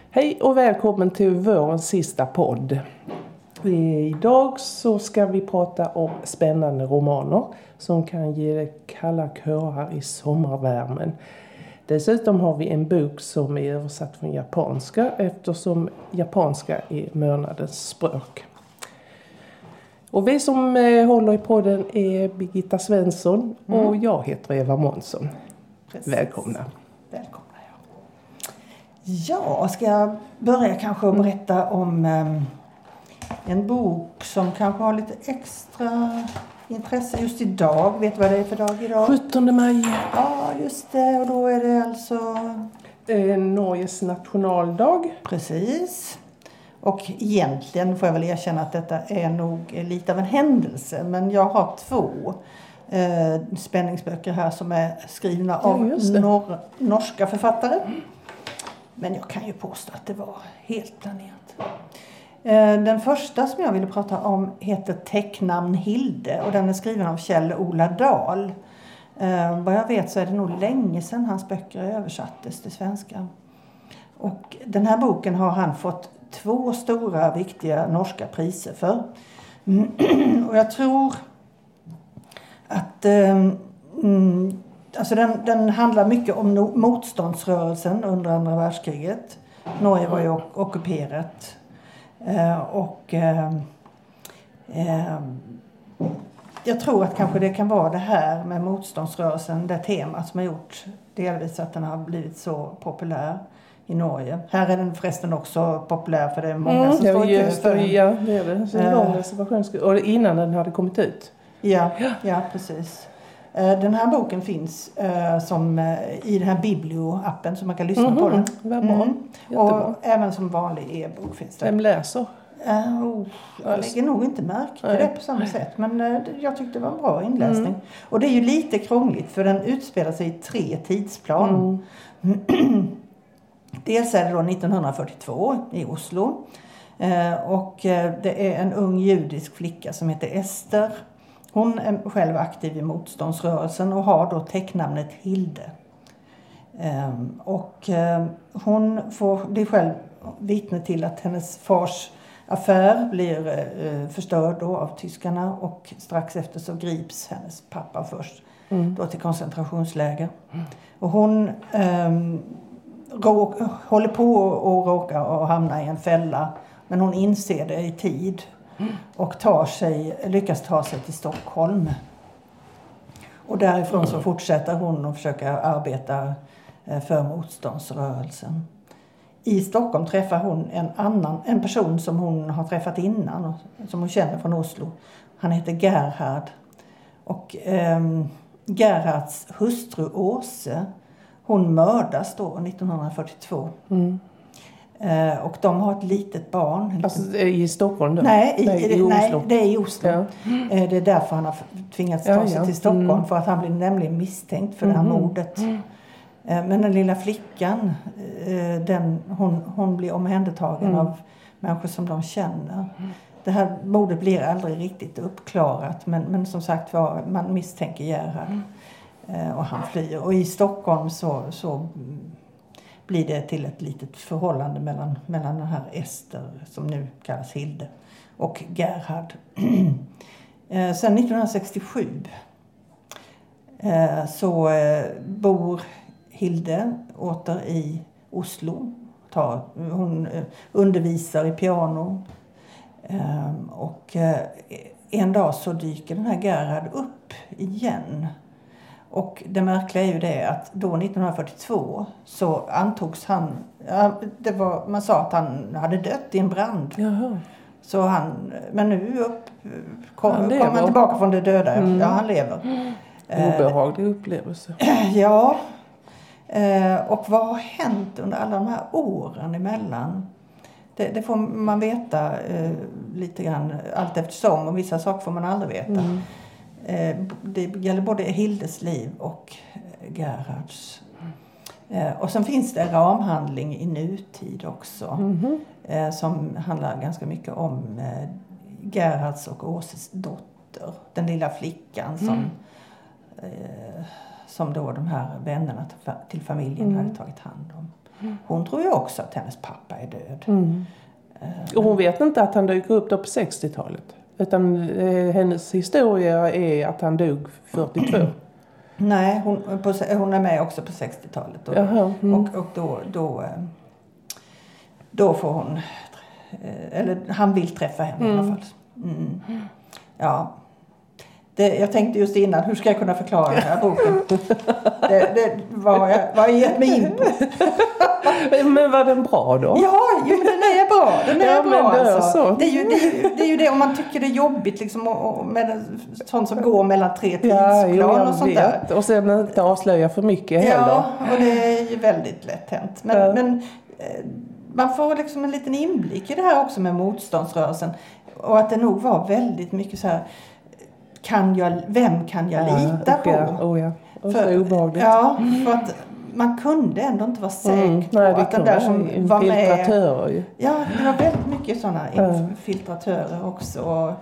Hej och välkommen till vårens sista podd. Idag så ska vi prata om spännande romaner som kan ge kalla kårar i sommarvärmen. Dessutom har vi en bok som är översatt från japanska eftersom japanska är månadens språk. Och vi som håller i podden är Birgitta Svensson och jag heter Eva Månsson. Precis. Välkomna. Välkomna, ja. Ja, ska jag börja kanske att berätta om en bok som kanske har lite extra intresse just idag. Vet du vad det är för dag idag? 17 maj. Ja, just det. Och då är det alltså... Norges nationaldag. Precis. Och egentligen får jag väl erkänna att detta är nog lite av en händelse. Men jag har 2 spänningsböcker här som är skrivna av norska författare. Men jag kan ju påstå att det var helt planerat. Den första som jag ville prata om heter Tecknamn Hilde. Och den är skriven av Kjell-Ola Dahl. Vad jag vet så är det nog länge sedan hans böcker översattes till svenska. Och den här boken har han fått 2 stora viktiga norska priser för. Och jag tror att alltså den handlar mycket om motståndsrörelsen under andra världskriget. Norge var ju ockuperat. Jag tror att kanske det kan vara det här med motståndsrörelsen, det temat som har gjort delvis att den har blivit så populär i Norge. Här är den förresten också populär för det är många som står i kö för den. Ja, det är det. Så en lång reservation. Och innan den hade kommit ut. Ja, precis. Den här boken finns som i den här Biblio-appen så man kan lyssna på den. Vad bra. Och även som vanlig e-bok finns det. Vem läser? Jag lägger nog inte märke till det på samma sätt. Men jag tyckte det var en bra inläsning. Och det är ju lite krångligt för den utspelar sig i 3 tidsplan. Dels är det då 1942 i Oslo. Och det är en ung judisk flicka som heter Ester. Hon är själv aktiv i motståndsrörelsen och har då tecknamnet Hilde. Hon blir själv vittne till att hennes fars affär blir förstörd då av tyskarna. Och strax efter så grips hennes pappa först då till koncentrationsläger. Och hon håller på att råka och hamna i en fälla. Men hon inser det i tid. Och lyckas ta sig till Stockholm. Och därifrån så fortsätter hon att försöka arbeta för motståndsrörelsen. I Stockholm träffar hon en person som hon har träffat innan. Och som hon känner från Oslo. Han heter Gerhard. Och Gerhards hustru Åse. Hon mördas då 1942. Och de har ett litet barn. Alltså i Stockholm då? Nej, i Oslo. Nej, det är i Oslo. Ja. Det är därför han har tvingats ta sig till Stockholm. För att han blir nämligen misstänkt för det här mordet. Men den lilla flickan, hon blir omhändertagen av människor som de känner. Det här mordet blir aldrig riktigt uppklarat. Men som sagt var, man misstänker Gerhard. Och han flyr. Och i Stockholm så blir det till ett litet förhållande mellan den här Ester, som nu kallas Hilde, och Gerhard. Sen 1967 så bor Hilde åter i Oslo. Hon undervisar i piano. Och en dag så dyker den här Gerhard upp igen. Och det märkliga är ju det att då 1942 så antogs han, man sa att han hade dött i en brand. Jaha. Så men nu kom han tillbaka från det döda. Ja, han lever. Obehaglig upplevelse. Ja. Och vad har hänt under alla de här åren emellan? Det får man veta lite grann allt eftersom. Och vissa saker får man aldrig veta. Det gäller både Hildes liv och Gerhards. Och sen finns det en ramhandling i nutid också. Som handlar ganska mycket om Gerhards och Åses dotter. Den lilla flickan som då de här vännerna till familjen hade tagit hand om. hon tror ju också att hennes pappa är död. Och hon vet inte att han dyker upp då på 60-talet. Utan hennes historia är att han dog 42. Nej, hon är med också på 60-talet. Och då får hon... Eller han vill träffa henne i alla fall. Ja. Jag tänkte just innan, hur ska jag kunna förklara den här boken? Det var jag gett mig in på. Men var den bra då? Ja, men den är bra. Den är bra alltså. Det är ju det om man tycker det är jobbigt liksom, och med sånt som går mellan 3 tidsplan och sånt där. Och sen inte avslöja för mycket heller. Ja, och det är ju väldigt lätt hänt. Men man får liksom en liten inblick i det här också med motståndsrörelsen. Och att det nog var väldigt mycket så här... Vem kan jag lita på? Ja. Och så obehagligt. Ja, för att man kunde ändå inte vara säker på att den där som var med... Ja, det var väldigt mycket sådana infiltratörer också.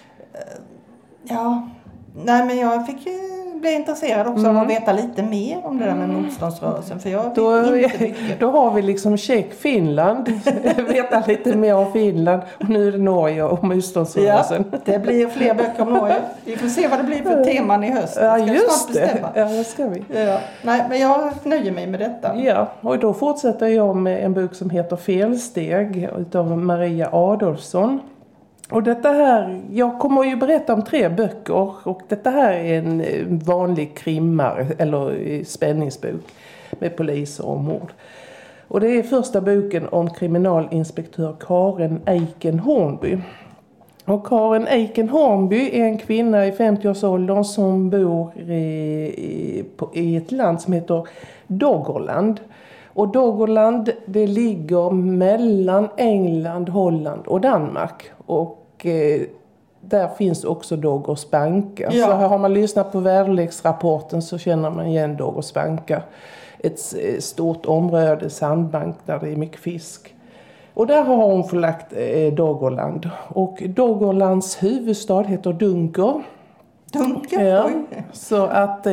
Ja, nej men jag fick bli intresserad också av att veta lite mer om det där med motståndsrörelsen. För jag vet inte mycket. Då har vi liksom Finland. Veta lite mer om Finland. Och nu är det Norge och motståndsrörelsen. Ja, det blir fler böcker om Norge. Vi får se vad det blir för teman i höst. Ja, just det. Ja, det ska vi. Ja. Nej, men jag nöjer mig med detta. Ja, och då fortsätter jag med en bok som heter Felsteg utav Maria Adolfsson. Och detta här, jag kommer ju berätta om 3 böcker och detta här är en vanlig krimmar eller spänningsbok med poliser och mord. Och det är första boken om kriminalinspektör Karen Eiken Hornby. Och Karen Eiken Hornby är en kvinna i 50-årsåldern som bor i ett land som heter Doggerland. Och Doggerland, det ligger mellan England, Holland och Danmark. Och där finns också Doggers banka. Ja. Så här har man lyssnat på väderleksrapporten så känner man igen Doggers banka. Ett stort område, sandbank, där det är mycket fisk. Och där har hon förlagt Doggerland. Och Doggerlands huvudstad heter Dunker. Dunker? Ja, så att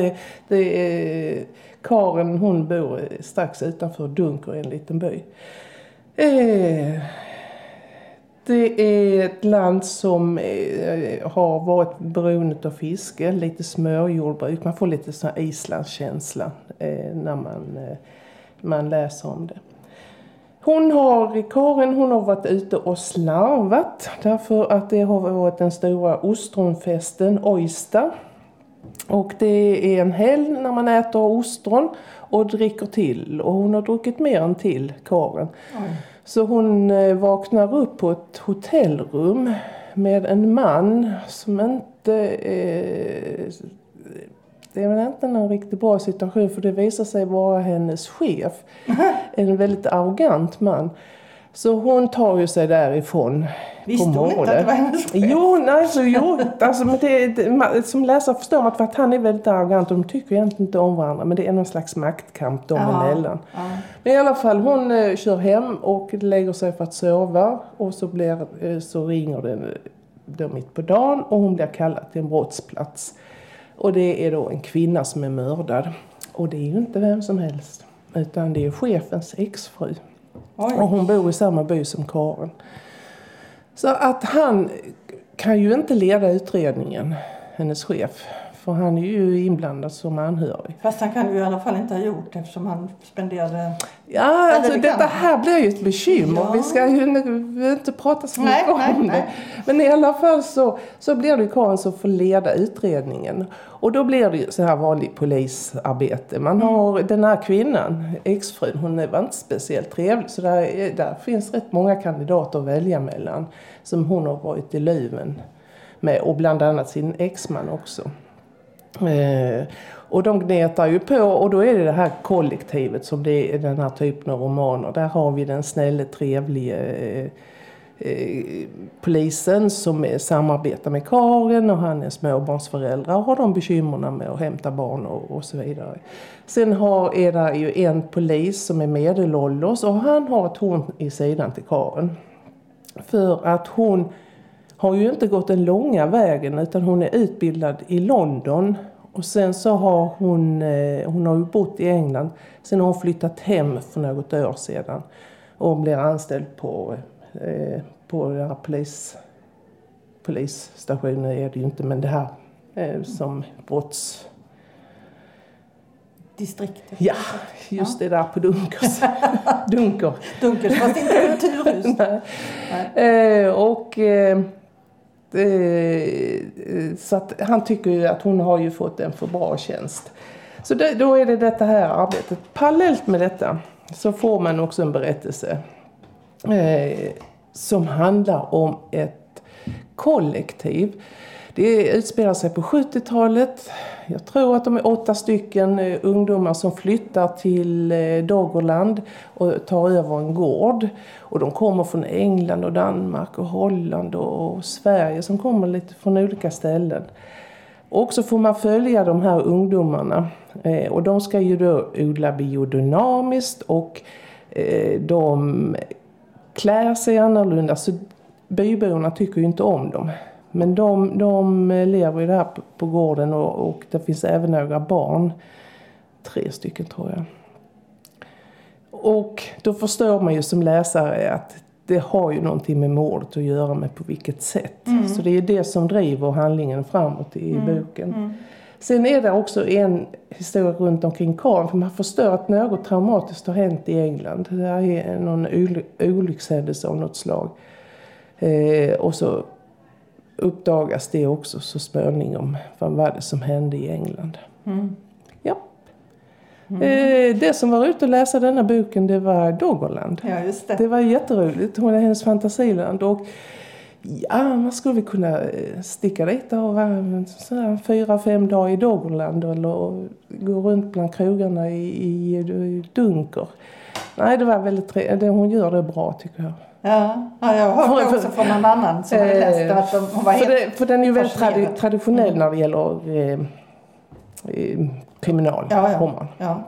Karen, hon bor strax utanför Dunker i en liten by. Det är ett land som har varit beroende av fiske, lite småjordbruk. Man får lite sån här Islandskänsla när man läser om det. Karen har varit ute och slarvat därför att det har varit den stora ostronfesten Oyster. Och det är en helg när man äter ostron och dricker till. Och hon har druckit mer än till, Karen. Så hon vaknar upp på ett hotellrum med en man som inte... det är väl inte någon riktigt bra situation för det visar sig vara hennes chef. En väldigt arrogant man. Så hon tar ju sig därifrån. Visste hon inte att det var hennes chef? Men som läsare förstår man att han är väldigt arrogant och de tycker egentligen inte om varandra. Men det är någon slags maktkamp dem emellan. Ja. Men i alla fall, hon kör hem och lägger sig för att sova. Och så ringer den då mitt på dagen och hon blir kallad till en brottsplats. Och det är då en kvinna som är mördad. Och det är ju inte vem som helst. Utan det är chefens exfru. Oj. Och hon bor i samma by som Karen. Så att han kan ju inte leda utredningen, hennes chef. För han är ju inblandad som anhörig. Fast han kan ju i alla fall inte ha gjort eftersom han spenderade... Ja, alltså detta här blir ju ett bekymmer. Ja. Vi ska ju inte prata så mycket om det. Men i alla fall så blir det ju Karen som får leda utredningen. Och då blir det ju så här vanligt polisarbete. Man har den här kvinnan, exfrun, hon var inte speciellt trevlig. Så där finns rätt många kandidater att välja mellan. Som hon har varit i luven med. Och bland annat sin exman också. Och de gnetar ju på och då är det här kollektivet som det är den här typen av romaner. Där har vi den snälla, trevliga polisen som samarbetar med Karen och han är småbarnsföräldrar och har de bekymmerna med att hämta barn och så vidare. Sen är det ju en polis som är medelålders och han har ett horn i sidan till Karen. För att hon har ju inte gått den långa vägen utan hon är utbildad i London Och sen så har hon har ju bott i England. Sen har hon flyttat hem för något år sedan. Och hon blir anställd på den här polisstationen är det ju inte. Men det här som distriktet. Ja, just det där på Dunkers. Dunkers, fast inte kulturhus. Så att han tycker ju att hon har ju fått en för bra tjänst. Så då är det detta här arbetet. Parallellt med detta så får man också en berättelse som handlar om ett kollektiv. Det utspelar sig på 70-talet. Jag tror att de är 8 stycken ungdomar som flyttar till Doggerland och tar över en gård. Och de kommer från England och Danmark och Holland och Sverige som kommer lite från olika ställen. Och så får man följa de här ungdomarna. Och de ska ju då odla biodynamiskt och de klär sig annorlunda. Så byborna tycker ju inte om dem. Men de lever ju där på gården och det finns även några barn. 3 stycken tror jag. Och då förstår man ju som läsare att det har ju någonting med mordet att göra med på vilket sätt. Så det är det som driver handlingen framåt i boken. Sen är det också en historia runt omkring Karin. För man förstår att något traumatiskt har hänt i England. Det är någon olyckshändelse av något slag. Och så uppdagas det också så småningom. Vad var det som hände i England? Ja. Det som var ute och läsa denna boken, det var Doggerland. Ja, just det. Det var jätteroligt. Hon är hennes fantasiland. Och ja, man skulle kunna sticka dit och vara 4-5 dagar i Doggerland. Eller gå runt bland krogarna i Dunker. Nej, det var väldigt trevligt. Hon gör det bra tycker jag. Ja, jag har hört också från någon annan som hade läst att hon var helt för den är ju väldigt traditionell när det gäller kriminalroman. Ja.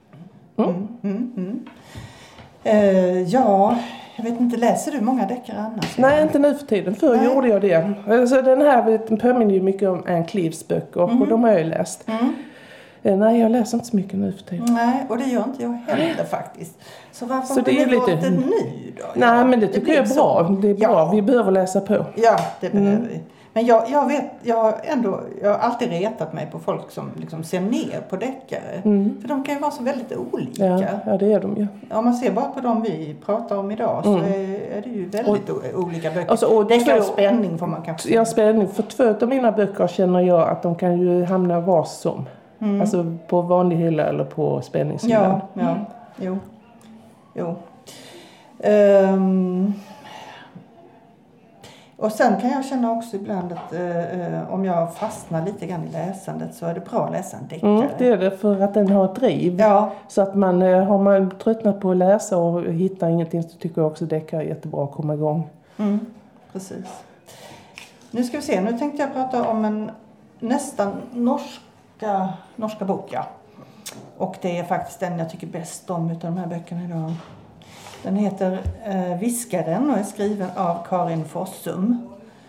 Jag vet inte, läser du många deckare annars? Nej, inte nu för tiden. Förr gjorde jag det. Alltså, den här påminner ju mycket om Anne Cleeves böcker och de har jag ju läst. Nej, jag läser inte så mycket nu för tiden. Nej, och det gör inte jag heller faktiskt. Så varför så har det är du lite valt det nu då? Nej, men det tycker jag är bra. Det är bra. Ja. Vi behöver läsa på. Ja, det behöver vi. Men jag har alltid retat mig på folk som liksom ser ner på deckare. För de kan ju vara så väldigt olika. Ja, det är de ju. Om man ser bara på de vi pratar om idag så är det ju väldigt olika böcker. Alltså, och deckare och spänning får man kanske säga. Ja, spänning. För 2 av mina böcker känner jag att de kan ju hamna var som. Alltså på vanlig hylla eller på spänningshyllan. Ja. Jo. Och sen kan jag känna också ibland att om jag fastnar lite grann i läsandet så är det bra att läsa en deckare. Det är det, för att den har ett driv. Ja. Så att har man tröttnat på att läsa och hittar ingenting så tycker jag också deckare är jättebra att komma igång. Precis. Nu ska vi se, nu tänkte jag prata om en nästan norska bok, ja. Och det är faktiskt den jag tycker bäst om utav de här böckerna idag. Den heter Viskaren och är skriven av Karin Fossum.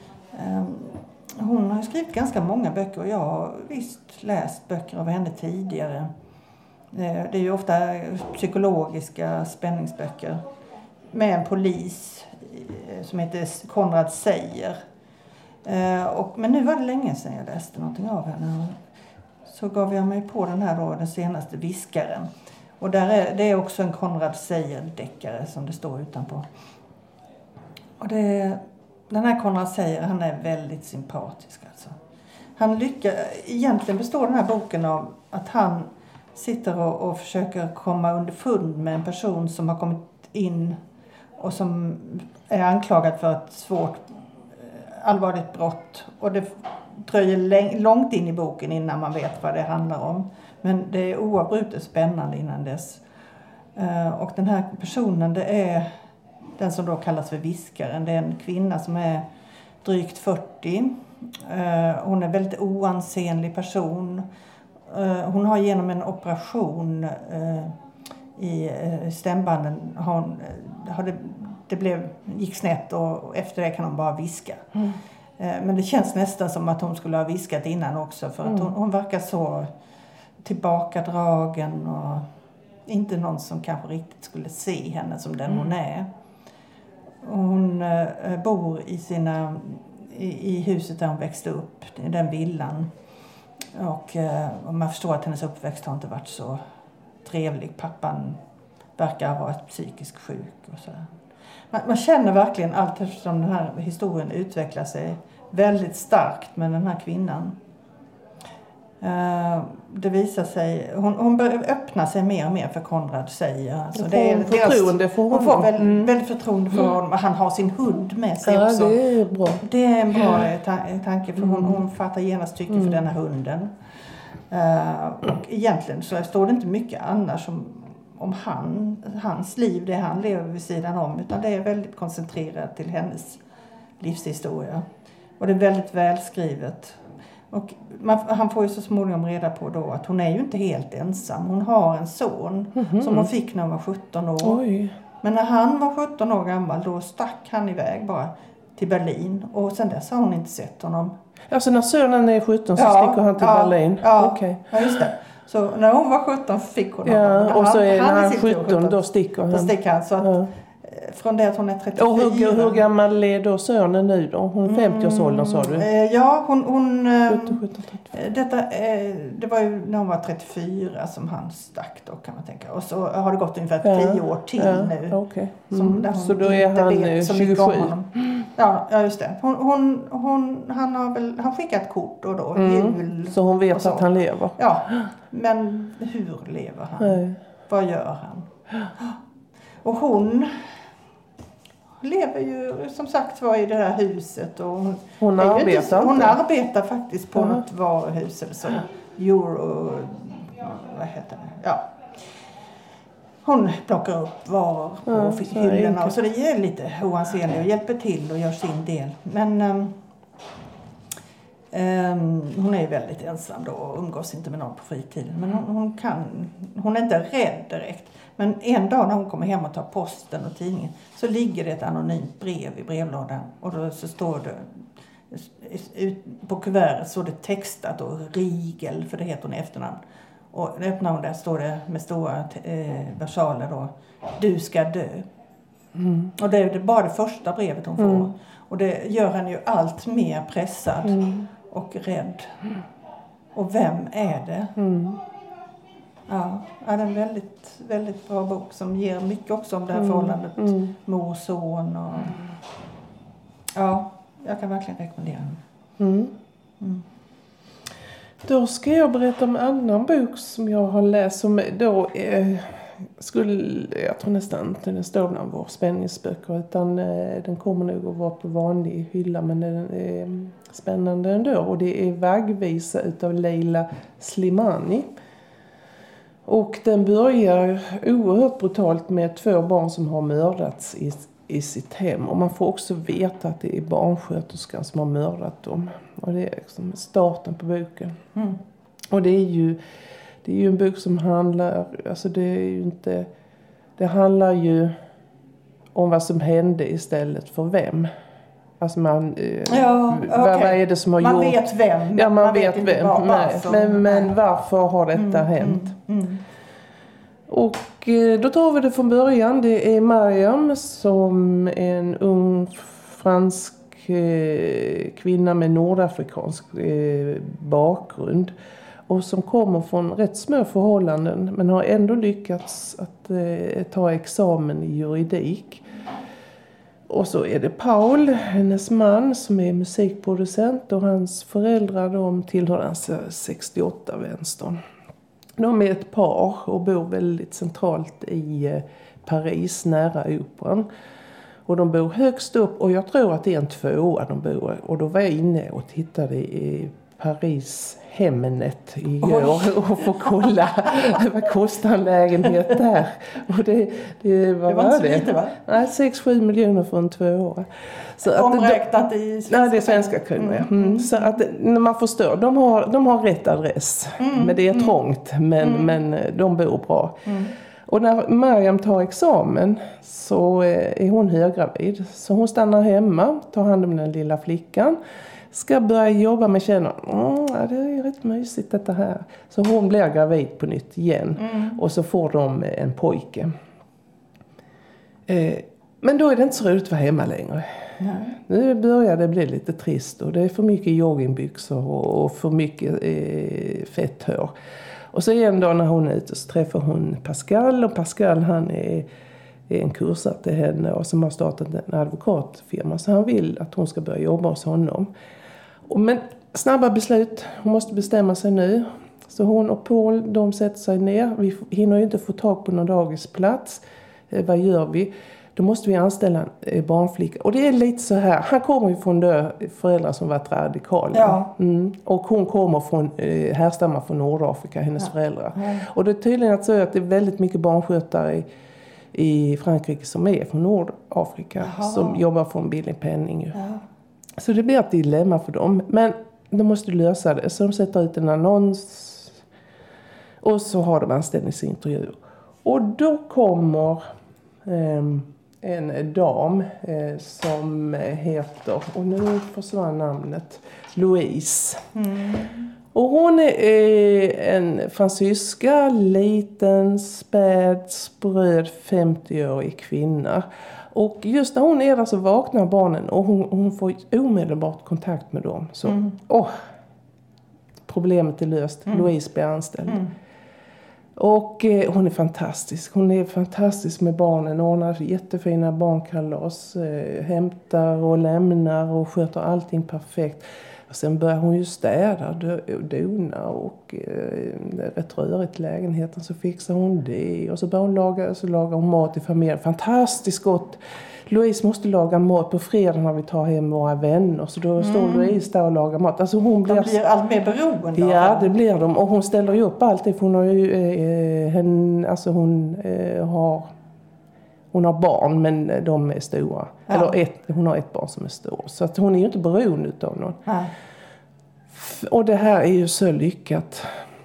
Hon har skrivit ganska många böcker och jag har visst läst böcker av henne tidigare. Det är ju ofta psykologiska spänningsböcker med en polis som heter Konrad Seijer. Men nu var det länge sedan jag läste någonting av henne. Så gav jag mig på den här då, den senaste Viskaren. Och det är också en Konrad Seijer-deckare som det står utanpå. Och den här Konrad Seijer, han är väldigt sympatisk alltså. Egentligen består den här boken av att han sitter och försöker komma underfund med en person som har kommit in och som är anklagad för ett svårt allvarligt brott. Och det dröjer långt in i boken innan man vet vad det handlar om. Men det är oavbrutet spännande innan dess. Och den här personen, det är den som då kallas för Viskaren. Det är en kvinna som är drygt 40. Hon är en väldigt oansenlig person. Hon har genom en operation i stämbanden gick snett och efter det kan hon bara viska. Men det känns nästan som att hon skulle ha viskat innan också. För att hon verkar så tillbakadragen och inte någon som kanske riktigt skulle se henne som den hon är. Hon bor i huset där hon växte upp, i den villan. Och man förstår att hennes uppväxt har inte varit så trevlig. Pappan verkar ha varit psykiskt sjuk och så. Man känner verkligen allt eftersom den här historien utvecklar sig väldigt starkt med den här kvinnan. Det visar sig, hon börjar öppna sig mer och mer för Konrad säger. Alltså det är förtroende för honom. Hon får väldigt förtroende för honom. Han har sin hund med sig också. Det är bra. Det är en bra tanke för hon fattar genast tycke för den här hunden. Och egentligen så står det inte mycket annars om hans liv, det han lever vid sidan om. Utan det är väldigt koncentrerat till hennes livshistoria. Och det är väldigt välskrivet. Och han får ju så småningom reda på då att hon är ju inte helt ensam. Hon har en son som hon fick när hon var 17 år. Oj. Men när han var 17 år gammal då stack han iväg bara till Berlin. Och sen dess har hon inte sett honom. Alltså när sonen är 17 så sticker han till Berlin? Ja, okay. Ja, just det. Så när hon var 17 fick hon honom. Ja, och så när han är 17 då sticker han. Då sticker han så att från det att hon är 34. Och hur gammal är då sonen nu då? Hon är 50-årsåldern sa du? Ja, hon 17, det var ju när hon var 34 som han stack då kan man tänka. Och så har det gått ungefär 10 år till nu. Okay. Så då är han 27. Ja, just det. Han skickar ett kort och då jul. Så hon vet att han lever? Ja, men hur lever han? Nej. Vad gör han? Och hon lever ju som sagt var i det här huset. Och hon arbetar faktiskt på något varuhus eller så. Vad heter det? Ja. Hon plockar upp varor på hyllorna. Och så det är lite oansenligt och hjälper till och gör sin del. Men hon är väldigt ensam då och umgås inte med någon på fritiden. Men hon är inte rädd direkt. Men en dag när hon kommer hem och tar posten och tidningen så ligger det ett anonymt brev i brevlådan. Och då så står det, på kuvertet står det textat och Riegel, för det heter hon i efternamn. Och öppnar hon där står det med stora versaler då, du ska dö. Och det är bara det första brevet hon får. Och det gör henne ju allt mer pressad och rädd. Och vem är det? Ja, det är en väldigt, väldigt bra bok som ger mycket också om det här förhållandet. Mor och son. Och, ja, jag kan verkligen rekommendera den. Då ska jag berätta om en annan bok som jag har läst. Som då jag tror nästan inte den står bland våra spänningsböcker. Utan den kommer nog att vara på vanlig hylla. Men den är spännande ändå. Och det är Vaggvisa utav Leila Slimani. Och den börjar oerhört brutalt med 2 barn som har mördats i sitt hem. Och man får också veta att det är barnsköterskan som har mördat dem. Och det är liksom starten på boken. Och det är ju en bok som handlar, alltså det handlar ju om vad som hände istället för vem. Alltså vad är det som har gjort? Man vet vem. Ja, man vet vem. Men varför har detta hänt? Och då tar vi det från början. Det är Mariam som en ung fransk kvinna med nordafrikansk bakgrund. Och som kommer från rätt små förhållanden. Men har ändå lyckats att ta examen i juridik. Och så är det Paul, hennes man, som är musikproducent. Och hans föräldrar, de tillhör den 68-vänstern. De är ett par och bor väldigt centralt i Paris, nära operan. Och de bor högst upp, och jag tror att det är en 2:a de bor. Och då var jag inne och tittade i Paris Hemnet igår och får kolla vad kostar en lägenhet där. Och det var inte så lite, va? Nej, 6-7 miljoner för en 2:a. Omräknat i svenska. Nej, det är svenska kronor. Så att när man förstår, de har rätt adress. Men det är trångt, men de bor bra. Och när Mariam tar examen så är hon höggravid. Så hon stannar hemma, tar hand om den lilla flickan. Ska börja jobba med känner, det är rätt mysigt detta här. Så hon blir gravid på nytt igen. Och så får de en pojke. Men då är det inte så roligt att vara hemma längre. Nej. Nu börjar det bli lite trist och det är för mycket joggingbyxor och för mycket fett hår. Och så en dag när hon är ute så träffar hon Pascal. Och Pascal han är en kursare till henne och som har startat en advokatfirma. Så han vill att hon ska börja jobba hos honom. Men snabba beslut, hon måste bestämma sig nu. Så hon och Paul, de sätter sig ner. Vi hinner ju inte få tag på någon dagisplats. Vad gör vi? Då måste vi anställa en barnflicka. Och det är lite så här. Han kommer ju från föräldrar som varit radikala. Ja. Och hon kommer från härstammar från Nordafrika, hennes föräldrar. Ja. Och det är tydligen att det är väldigt mycket barnskötare i Frankrike som är från Nordafrika. Jaha. Som jobbar för en billig penning. Ja. Så det blir ett dilemma för dem. Men de måste lösa det. Så de sätter ut en annons. Och så har de anställningsintervjuer. Och då kommer en dam som heter, och nu försvann namnet, Louise. Och hon är en fransyska, liten, späd, spröd, 50-årig kvinna. Och just när hon är där så vaknar barnen och hon får omedelbart kontakt med dem. Så, problemet är löst. Louise blir anställd. Och hon är fantastisk. Hon är fantastisk med barnen. Ordnar jättefina barnkalas. Hämtar och lämnar och sköter allting perfekt. Och sen börjar hon ju städa och dona. Och det är rätt rörigt i lägenheten så fixar hon det. Och så börjar hon lagar hon mat i familjen. Fantastiskt gott. Louise måste laga mat på fredag när vi tar hem våra vänner. Så då står Louise där och lagar mat. Alltså hon de blir allt mer beroende. Ja, det blir de. Och hon ställer ju upp alltid. För hon har ju, hon har barn men de är stora. Ja. Eller hon har ett barn som är stor. Så att hon är ju inte beroende av någon. Ja. Och det här är ju så lyckat.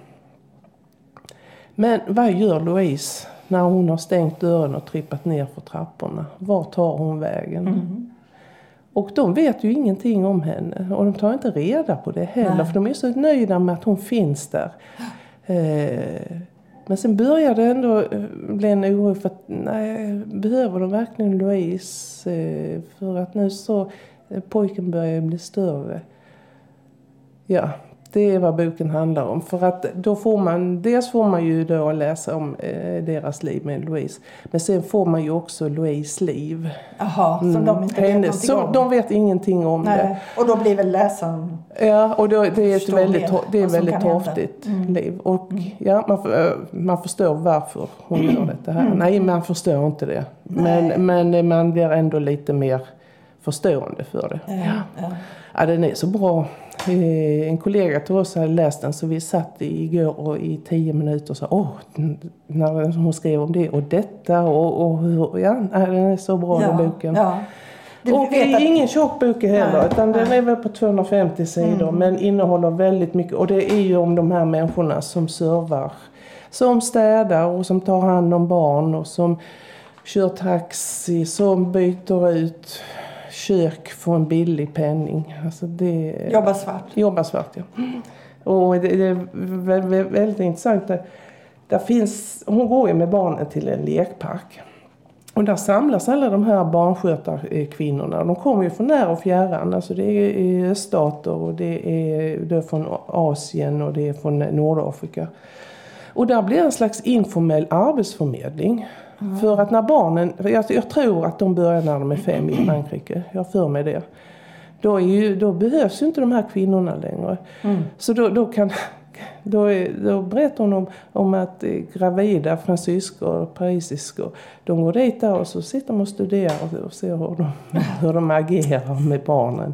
Men vad gör Louise när hon har stängt dörren och trippat ner för trapporna? Var tar hon vägen? Och de vet ju ingenting om henne. Och de tar inte reda på det heller. Nej. För de är så nöjda med att hon finns där. Men sen börjar det ändå bli en oro för att behöver de verkligen Louise? För att nu så pojken börjar bli större. Ja, det är vad boken handlar om. För att då dels får man ju då läsa om deras liv med Louise. Men sen får man ju också Louise liv. Jaha, som de inte vet någonting om. De vet ingenting om det. Och då blir väl läsaren... Ja, och då, det är ett väldigt torftigt liv. Och man förstår varför hon gör det här. Nej, man förstår inte det. Men man blir ändå lite mer förstående för det. Ja, den är så bra. En kollega till oss hade läst den så vi satt igår och i 10 minuter och sa när hon skrev om det och detta och hur, den är så bra den boken. Ja. Och det är ingen tjock bok heller utan den är väl på 250 sidor men innehåller väldigt mycket och det är ju om de här människorna som servar, som städar och som tar hand om barn och som kör taxi, som byter ut kök för en billig penning. Alltså det jobbar svart, ja. Och det är väldigt intressant. Där finns, hon går ju med barnen till en lekpark. Och där samlas alla de här barnskötarkvinnorna. De kommer ju från när och fjärran. Alltså det är öststater och det är från Asien och det är från Nordafrika. Och där blir en slags informell arbetsförmedling. För att när barnen, jag tror att de börjar när de är 5 i Frankrike. Jag för mig det. Då behövs ju inte de här kvinnorna längre. Så då berättar hon om att gravida fransyskor och parisiskor, de går dit där och så sitter de och studerar och ser hur de agerar med barnen.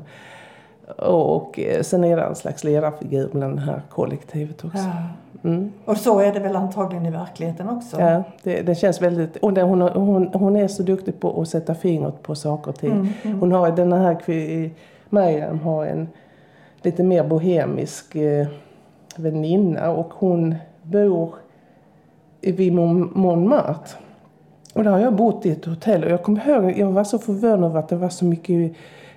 Och sen är det en slags ledarfigur bland det här kollektivet också. Ja. Och så är det väl antagligen i verkligheten också. Ja, det känns väldigt... Och hon är så duktig på att sätta fingret på saker och ting. Hon har den här... Mariam har en lite mer bohemisk väninna och hon bor vid Montmartre. Och där har jag bott i ett hotell. Och jag kommer ihåg, jag var så förvånad över att det var så mycket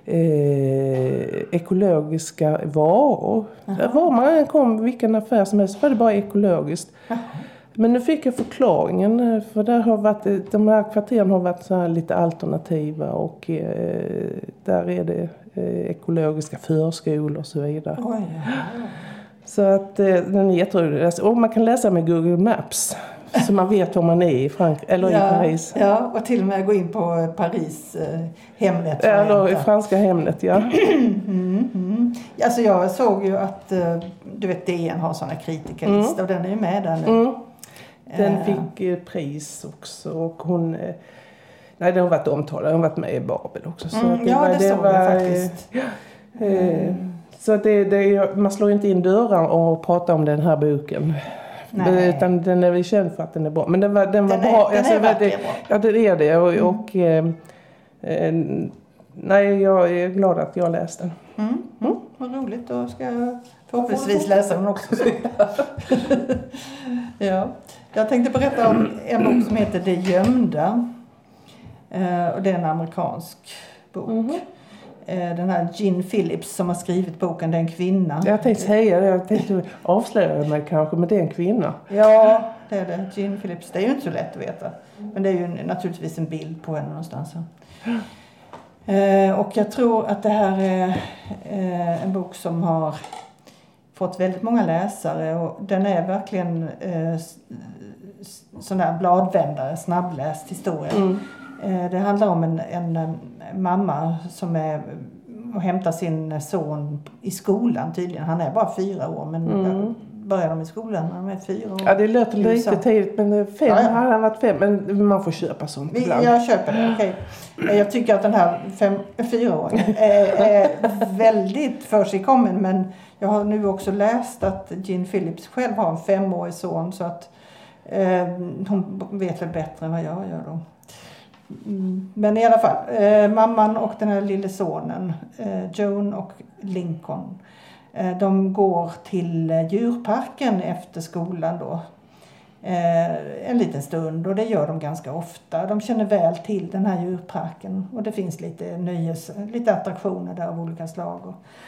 ekologiska varor. Var man kom, vilken affär som helst, var det bara ekologiskt. Aha. Men nu fick jag förklaringen, för där har varit, de här kvarteren har varit så här lite alternativa och där är det ekologiska förskolor och så vidare. Oj. Så att den är jätterolig. Och man kan läsa med Google Maps så man vet var man är i Frankrike eller i Paris. Ja, och till och med gå in på Paris Hemnet. Eller i franska Hemnet, ja. Alltså jag såg ju att du vet DN har sådana kritikerlistor och den är ju med där nu. Den fick pris också och hon den har varit omtalad, hon har varit med i Babel också. Så det såg jag faktiskt. Så man slår inte in dörrar och pratar om den här boken. Nej. Utan den är väl känd för att den är bra. Men den var bra. Den är verkligen bra. Ja, det är det. Och jag är glad att jag läste den. Vad roligt. Då ska jag förhoppningsvis läsa den också. Ja. Jag tänkte berätta om en bok som heter Det gömda. Och det är en amerikansk bok. Den här Jean Phillips som har skrivit boken, det är en kvinna. Jag tänkte säga det, jag tänkte avslöja mig kanske, men det är en kvinna. Ja, det är det. Jean Phillips, det är ju inte så lätt att veta. Men det är ju naturligtvis en bild på henne någonstans. Och jag tror att det här är en bok som har fått väldigt många läsare. Och den är verkligen sån där bladvändare, snabbläst historia. Det handlar om en mamma som är och hämtar sin son i skolan tydligen. Han är bara 4 år, men börjar de i skolan när de är 4 år. Ja, det låter lite tidigt, men 5 har han varit 5, men man får köpa sånt ibland. Jag köper det, okej. Jag tycker att den här 4-åringen är väldigt försigkommen, men jag har nu också läst att Jean Phillips själv har en 5-årig son, så att hon vet väl bättre än vad jag gör då. Men i alla fall, mamman och den här lille sonen, Joan och Lincoln, de går till djurparken efter skolan då. En liten stund, och det gör de ganska ofta. De känner väl till den här djurparken och det finns lite attraktioner där av olika slag.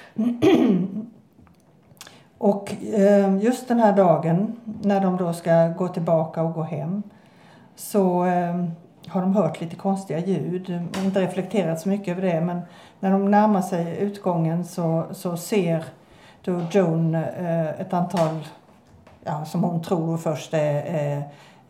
Och just den här dagen när de då ska gå tillbaka och gå hem, så har de hört lite konstiga ljud. Inte reflekterat så mycket över det, men när de närmar sig utgången så ser då Joan ett antal, som hon tror först är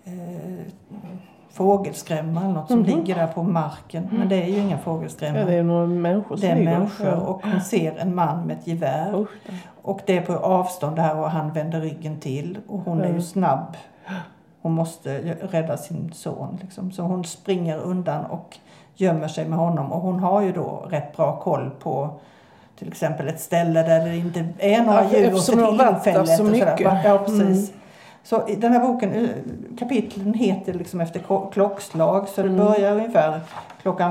fågelskrämmor eller något som ligger där på marken. Men det är ju inga fågelskrämmor. Ja, det är några människor. Det är människor, och hon ser en man med ett gevär. Och det är på avstånd här, och han vänder ryggen till. Och hon är ju snabb. Hon måste rädda sin son. Liksom. Så hon springer undan och gömmer sig med honom. Och hon har ju då rätt bra koll på till exempel ett ställe där det inte är några djur för tillfället. Så mycket. Ja, precis. Så den här boken, kapitlen heter liksom efter klockslag. Så det börjar ungefär klockan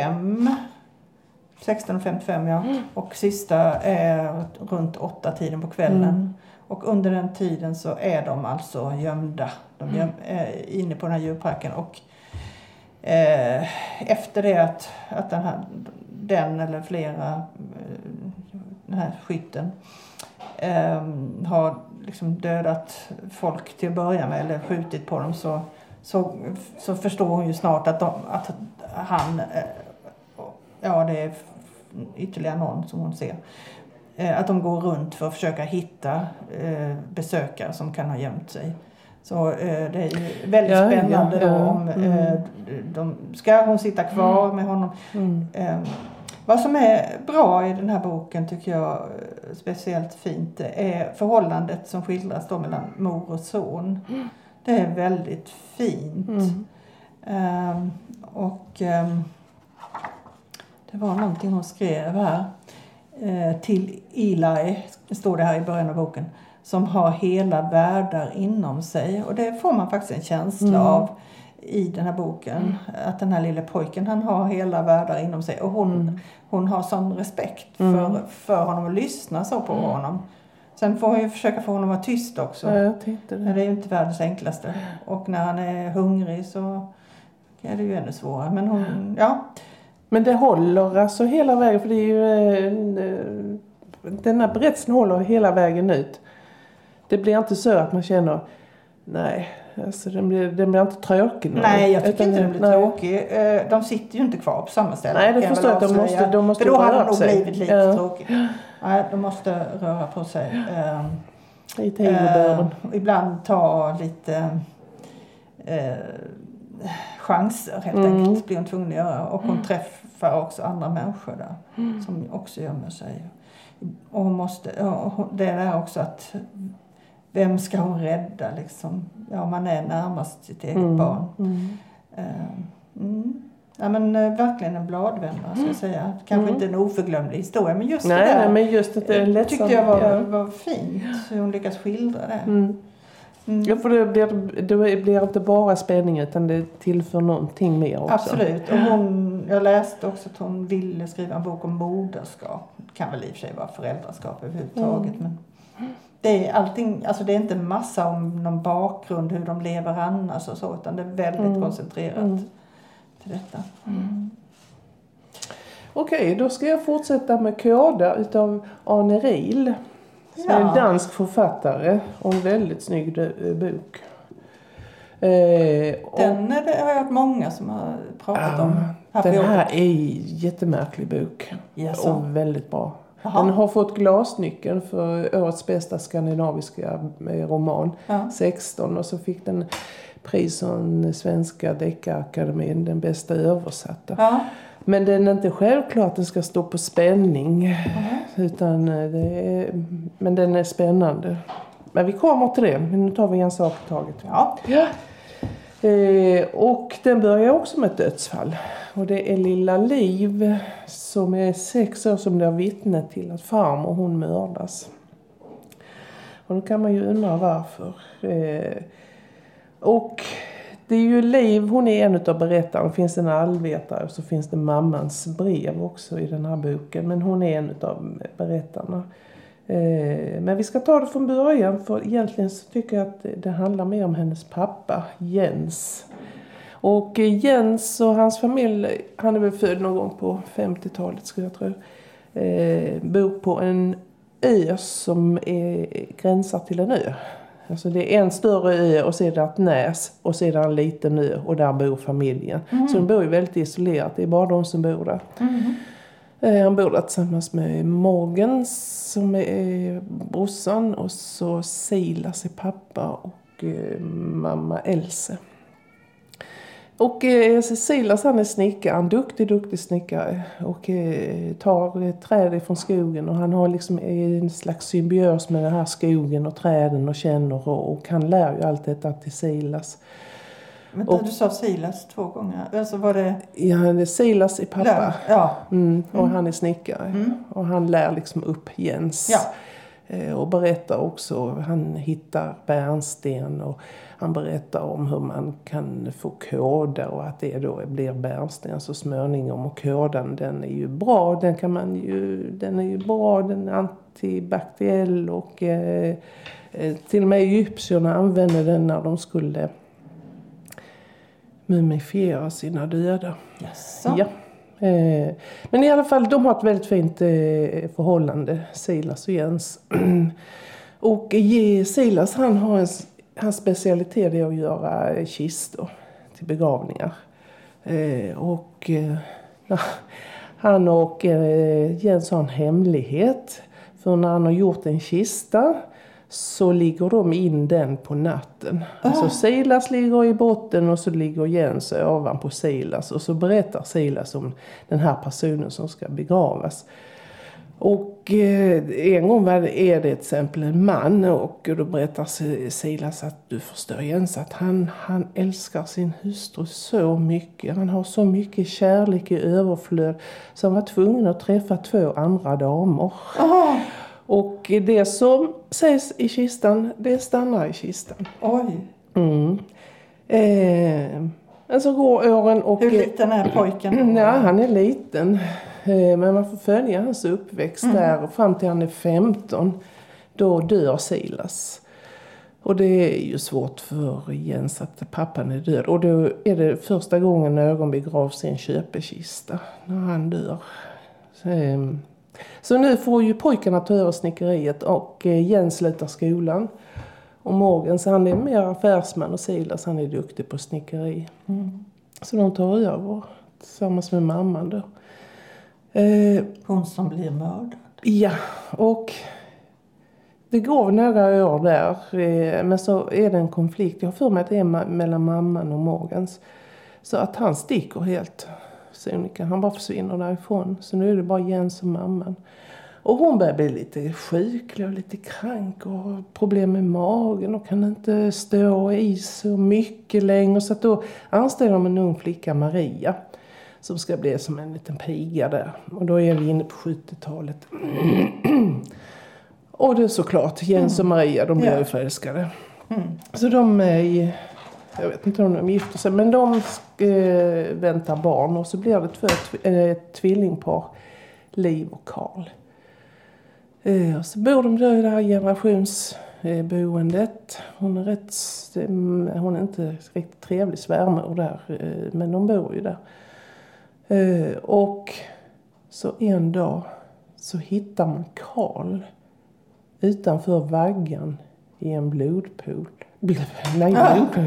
16:55, ja. Och sista är runt 8-tiden på kvällen. Och under den tiden så är de alltså gömda. De är inne på den här djurparken. Och efter det att den eller flera, den här skytten har liksom dödat folk till att börja med, eller skjutit på dem, så förstår hon ju snart att han, det är ytterligare någon som hon ser. Att de går runt för att försöka hitta besökare som kan ha gömt sig. Så det är ju väldigt spännande då om ska hon sitta kvar med honom. Vad som är bra i den här boken, tycker jag speciellt fint, är förhållandet som skildras då mellan mor och son. Det är väldigt fint. Det var någonting hon skrev här. Till Eli, står det här i början av boken, som har hela världar inom sig. Och det får man faktiskt en känsla av i den här boken. Att den här lilla pojken, han har hela världar inom sig. Och hon har sån respekt för honom och lyssnar så på honom. Sen får hon ju försöka få honom att vara tyst också. Ja, jag tänkte det. Men det är ju inte världens enklaste. Och när han är hungrig så är det ju ännu svårare. Men hon, ja. Men det håller alltså hela vägen, för det är ju den här berättelsen håller hela vägen ut. Det blir inte så att man känner, nej, alltså den blir inte tråkig. Nej, jag tycker inte den blir tråkig. De sitter ju inte kvar på samma ställe. Nej, det förstår jag att de måste för då hade röra det nog sig. blivit lite tråkigt. Nej, de måste röra på sig. I tegelbören. Ibland ta lite chanser helt enkelt. Blir hon tvungen att göra. Och hon träffar också andra människor där. Som också gömmer sig. Och hon måste, det är också att vem ska hon rädda liksom? Ja, man är närmast sitt eget barn. Ja, men verkligen en bladvändare ska jag säga. Kanske inte en oförglömlig historia, men just det där. Nej, men just att det är lätt tyckte jag var fint. Hur hon lyckas skildra det. Ja, för det blir inte bara spänning, utan det tillför någonting mer också. Absolut. Och jag läste också att hon ville skriva en bok om moderskap. Det kan väl i och för sig vara föräldraskap överhuvudtaget. Men det är allting, alltså det är inte en massa om någon bakgrund, hur de lever annars och så, utan det är väldigt koncentrerat till detta. Okej, då ska jag fortsätta med Kåda utav Arne Riel. Som är en dansk författare och en väldigt snygg bok. Den har jag hört många som har pratat om. Den här är en jättemärklig bok. Yes. Och väldigt bra. Aha. Den har fått glasnyckeln för årets bästa skandinaviska roman. 16. Och så fick den pris från Svenska Deckarakademin, den bästa översatta. Ja. Men den är inte självklart att den ska stå på spänning. Utan men den är spännande. Men vi kommer till det. Men nu tar vi en sak i taget. Ja. Och den börjar också med ett dödsfall. Och det är lilla Liv som är 6 år som blir vittne till att farmor hon mördas. Och då kan man ju undra varför. Och det är ju Liv, hon är en av berättarna. Det finns en allvetare och så finns det mammans brev också i den här boken. Men hon är en av berättarna. Men vi ska ta det från början, för egentligen så tycker jag att det handlar mer om hennes pappa, Jens. Och Jens och hans familj, han är väl född någon gång på 50-talet skulle jag tro. Bor på en ö som gränsar till en ö. Alltså det är en större ö och så är det ett näs och så är det en liten ö och där bor familjen. Så de bor ju väldigt isolerat, det är bara de som bor där. Han bor där tillsammans med Morgan som är brorsan och så Silas är pappa och mamma Else. Och Silas han är snickare, en duktig snickare och tar träd från skogen och han har liksom en slags symbios med den här skogen och träden och känner och han lär ju allt detta till Silas. Vänta, du sa Silas 2 gånger. Alltså var det... Ja, det är Silas är pappa. Ja. Och han är snickare. Och han lär liksom upp Jens. Ja. Och berättar också, han hittar bärnsten och han berättar om hur man kan få kåda och att det då blir bärnsten så småningom. Och kådan, den är ju bra, den är ju bra, den är antibakteriell och till och med egyptierna använde den när de skulle mumifiera sina döda. Yes. Ja. Men i alla fall, de har ett väldigt fint förhållande, Silas och Jens. Och Silas, hans specialitet är att göra kistor till begravningar. Han och Jens har en hemlighet. För när han har gjort en kista så ligger de in den på natten. Alltså Silas ligger i botten och så ligger Jens ovanpå Silas. Och så berättar Silas om den här personen som ska begravas. Och en gång är det till exempel en man och då berättar Silas att du förstår Jens att han älskar sin hustru så mycket. Han har så mycket kärlek i överflöd så han var tvungen att träffa 2 andra damer. Och det som sägs i kistan, det stannar i kistan. Oj. Men så går åren och... Hur liten är pojken? Ja, han är liten. Men man får följa hans uppväxt där fram till han är 15. då dör Silas. Och det är ju svårt för Jens att pappan är död. Och då är det första gången någon begravs i en köpekista när han dör. Så nu får ju pojkarna ta över snickeriet och Jens slutar skolan. Och Morgens, han är mer affärsman och Silas, han är duktig på snickeri. Så de tar över tillsammans med mamman då. Hon som blir mördad. Ja, och det går några år där. Men så är det en konflikt. Jag har för mig att det är mellan mamman och Morgens. Så att han sticker helt sonika. Han bara försvinner därifrån. Så nu är det bara Jens och mamman. Och hon börjar bli lite sjuklig och lite krank och problem med magen och kan inte stå i så mycket längre. Så att då anställer de en ung flicka, Maria, som ska bli som en liten piga där. Och då är vi inne på 70-talet. Och det är såklart, Jens och Maria, de blir ju förälskade. Så de är, jag vet inte om de gifter sig, men de väntar barn. Och så blir det ett tvillingpar, Liv och Karl. Och så bor de där i det här generationsboendet. Hon är inte riktigt trevlig svärmor där, men de bor ju där. Och så en dag så hittar man Karl utanför vaggan i en blodpool. Blodpool.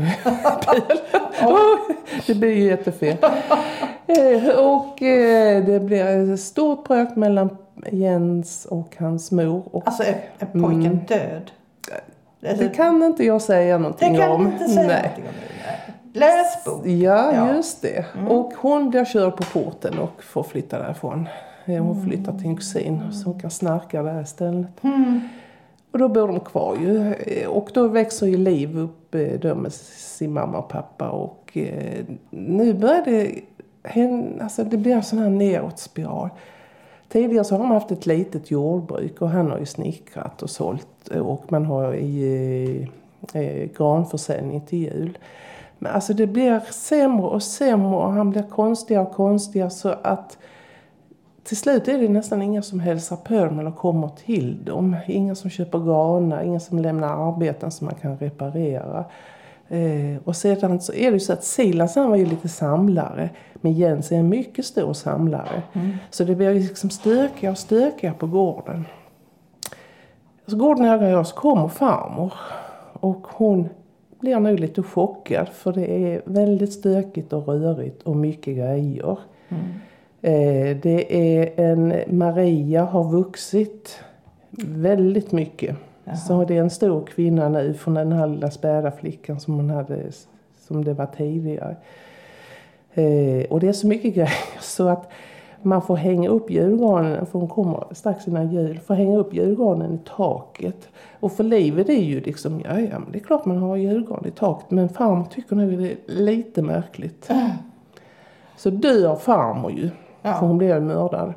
Det blir ju jättefel. Och det blir ett stort bråk mellan Jens och hans mor. Och, alltså är pojken död? Det kan inte jag säga någonting om. Det kan inte säga någonting om det. Läsbok. Ja, just det. Och hon blir körd på porten och får flytta därifrån. Hon flyttar till en kusin som kan snarka där istället. Och då bor de kvar ju. Och då växer ju Liv upp då med sin mamma och pappa. Och nu börjar det blir en sån här neråtspiral. Tidigare så har de haft ett litet jordbruk och han har ju snickrat och sålt. Och man har granförsäljning till jul. Men alltså det blir sämre och sämre och han blir konstigare och konstigare så att till slut är det nästan inga som hälsar på dem eller kommer till dem. Inga som köper granar, inga som lämnar arbeten som man kan reparera. Och sedan så är det ju så att Silas han var ju lite samlare. Men Jens är en mycket stor samlare. Så det blir liksom stökiga och stökiga på gården. Så går det några år så kommer farmor. Och hon blir nog lite chockad för det är väldigt stökigt och rörigt och mycket grejer. Det är Maria har vuxit väldigt mycket. Jaha. Så det är en stor kvinna nu från den här lilla späda flickan som hon hade som det var tidigare. Och det är så mycket grejer så att man får hänga upp julgranen, för hon kommer strax innan jul, får hänga upp julgranen i taket. Och för livet är ju liksom, ja men det är klart man har julgran i taket, men farmor tycker nog det är lite märkligt. Så dör farmor ju, för hon blir mördad.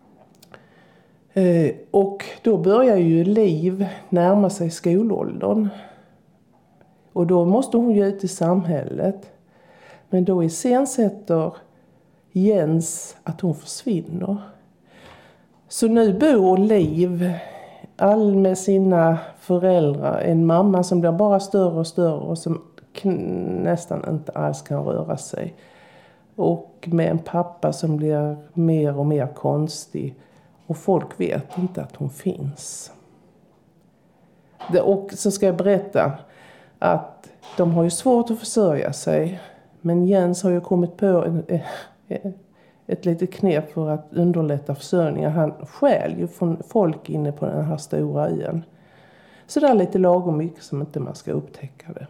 Och då börjar ju Liv närma sig skolåldern. Och då måste hon ju ut i samhället. Men då iscensätter Jens att hon försvinner. Så nu bor Liv med sina föräldrar. En mamma som blir bara större och större och som nästan inte alls kan röra sig. Och med en pappa som blir mer och mer konstig. Och folk vet inte att hon finns. Och så ska jag berätta att de har ju svårt att försörja sig. Men Jens har ju kommit på ett litet knep för att underlätta försörjningen. Han stjäl ju från folk inne på den här stora ön. Så det är lite lagom mycket som inte man ska upptäcka det.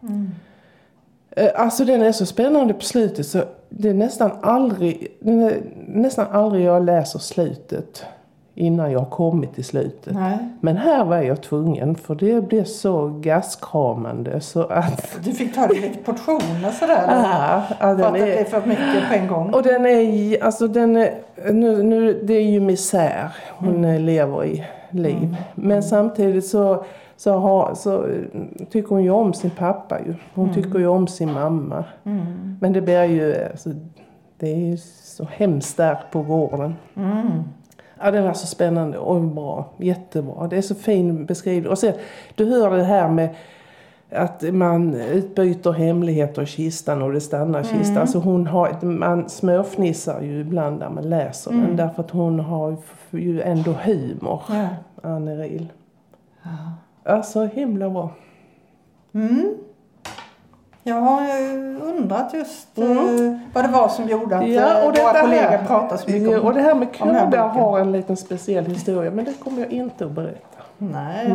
Alltså den är så spännande på slutet så det är nästan aldrig jag läser slutet innan jag har kommit till slutet. Nej. Men här var jag tvungen för det blev så gaskramande så att... Du fick ta det lite portioner sådär? Ja, för att det är för mycket på en gång. Och det är ju misär hon lever i Liv. Men samtidigt så tycker hon ju om sin pappa ju. Hon tycker ju om sin mamma. Men det blir ju, alltså, det är ju så hemskt där på gården. Ja, det var så spännande och bra. Jättebra. Det är så fin beskrivning. Och sen, du hör det här med att man utbyter hemligheter i kistan och det stannar i kistan. Alltså man småfnissar ju ibland när man läser den. Därför att hon har ju ändå humor. Ja. Anne Riel. Ja. Alltså himla bra. Jag har undrat just vad det var som gjorde att och våra kollegor pratar så mycket om. Och det här med Kåda har en liten speciell historia. Men det kommer jag inte att berätta. Nej.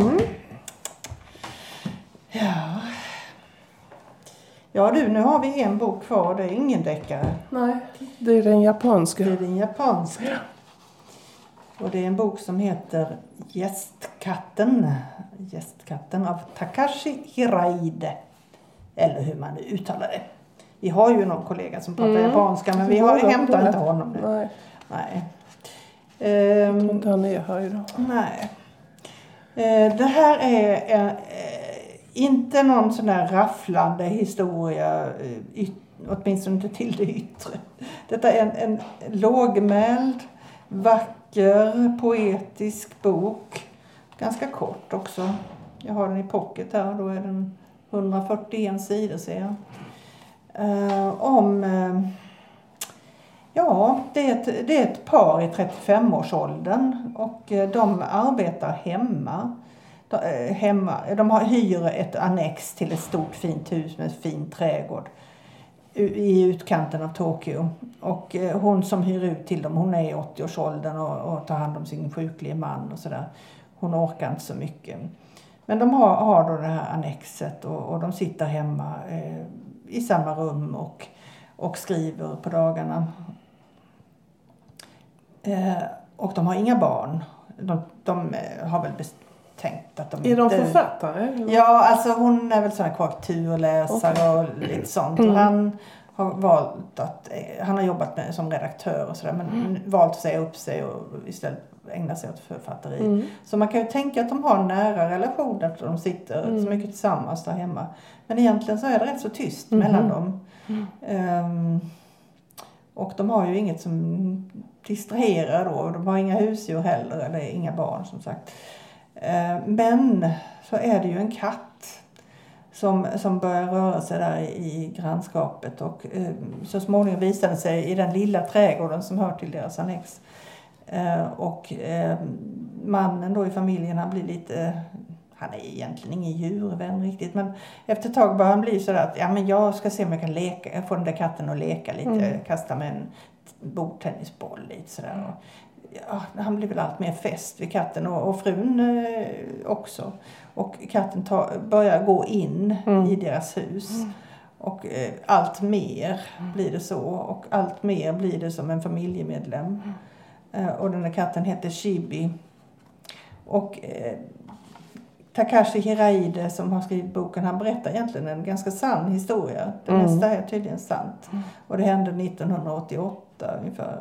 Ja du, nu har vi en bok kvar. Det är ingen deckare. Nej, det är den japanska. Det är den japanska. Och det är en bok som heter Gästkatten. Gästkatten av Takashi Hiraide. Eller hur man uttalar det. Vi har ju någon kollega som pratar japanska. Men vi hämtar inte honom nu. Nej. Jag tror inte han är här idag. Nej. Det här är inte någon sån där rafflande historia. Åtminstone inte till det yttre. Detta är en lågmäld, vacker, poetisk bok. Ganska kort också. Jag har den i pocket här och då är den 141 sidor ser jag. Det är ett par i 35-årsåldern och de arbetar hemma. De hyr ett annex till ett stort fint hus med fin trädgård i utkanten av Tokyo. Och hon som hyr ut till dem, hon är i 80-årsåldern och tar hand om sin sjuklige man och sådär. Hon orkar inte så mycket. Men de har då det här annexet och de sitter hemma i samma rum och skriver på dagarna. Och de har inga barn. De har väl tänkt att de är de författare? Eller? Ja, alltså hon är väl sån här korrekturläsare och lite sånt. Och han har valt att, han har jobbat som redaktör och sådär, men valt att säga upp sig och istället ägna sig åt författeri. Så man kan ju tänka att de har en nära relation eftersom de sitter så mycket tillsammans där hemma. Men egentligen så är det rätt så tyst mellan dem. Och de har ju inget som distraherar då. De har inga husdjur heller eller inga barn som sagt. Men så är det ju en katt som börjar röra sig där i grannskapet och så småningom visar det sig i den lilla trädgården som hör till deras annex. Och mannen då i familjen, han blir lite, han är egentligen ingen djurvän riktigt, men efter ett tag börjar han bli sådär att men jag ska se om jag kan leka, jag får den där katten att leka lite, kasta med en bordtennisboll lite sådär. Han blir väl allt mer fäst vid katten och frun också. Och katten börjar gå in i deras hus. Och allt mer blir det så. Och allt mer blir det som en familjemedlem. Och den där katten heter Shibi. Och Takashi Hiraide som har skrivit boken, han berättar egentligen en ganska sann historia. Det mesta är tydligen sant. Och det hände 1988 ungefär.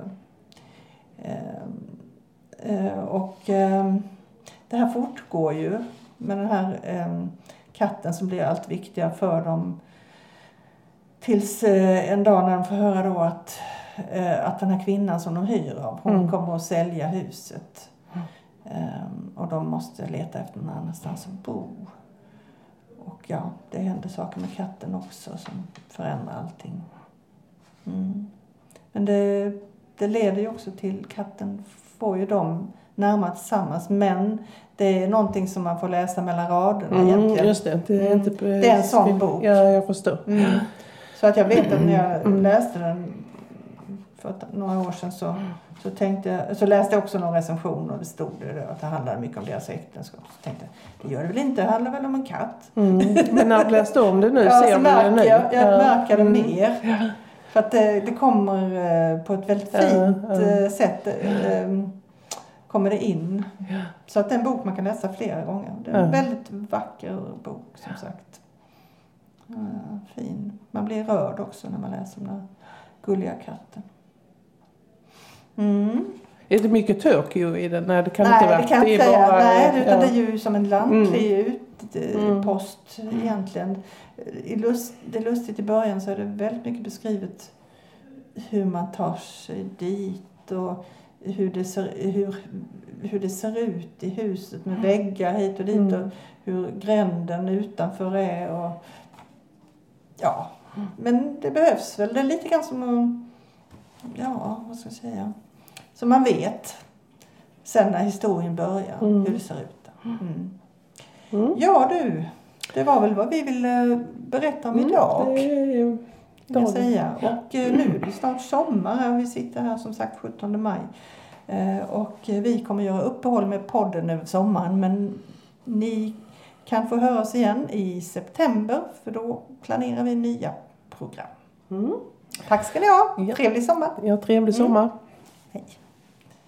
Det här fortgår ju med den här katten som blir allt viktigare för dem tills en dag när de får höra då att den här kvinnan som de hyr av, hon kommer att sälja huset och de måste leta efter någon annanstans att bo. Och det händer saker med katten också som förändrar allting. Men det leder ju också till katten får ju dem närmare tillsammans. Men det är någonting som man får läsa mellan raderna egentligen. Just det. Det är, inte det är en sån bok. Ja, jag förstår. Så att jag vet att när jag läste den för några år sedan så läste jag också någon recension och det stod det att det handlade mycket om deras äktenskap. Så tänkte jag, det gör det väl inte, det handlar väl om en katt. Men när du läste om det nu ser man det nu. Jag märker det mer. För att det kommer på ett väldigt fint sätt kommer det in. Så att det är en bok man kan läsa flera gånger. Det är en väldigt vacker bok som sagt. Fin. Man blir rörd också när man läser om den här gulliga katten. Är det mycket Tokyo i den? Nej, det kan inte vara. Nej, det kan inte säga. Nej, utan det är ju som en lantlig utpost egentligen. Det är lustigt i början så är det väldigt mycket beskrivet hur man tar sig dit och hur det ser ut i huset med väggar hit och dit och hur gränden utanför är och ja, men det behövs väl. Det är lite grann som vad ska jag säga, som man vet sen när historien börjar hur det ser ut. Ja du, det var väl vad vi ville berätta om idag. Jag säga. Och nu är det snart sommar här. Vi sitter här som sagt 17 maj. Och vi kommer göra uppehåll med podden över sommaren. Men ni kan få höra oss igen i september. För då planerar vi nya program. Tack ska ni ha. Trevlig sommar. Ja, trevlig sommar. Hej.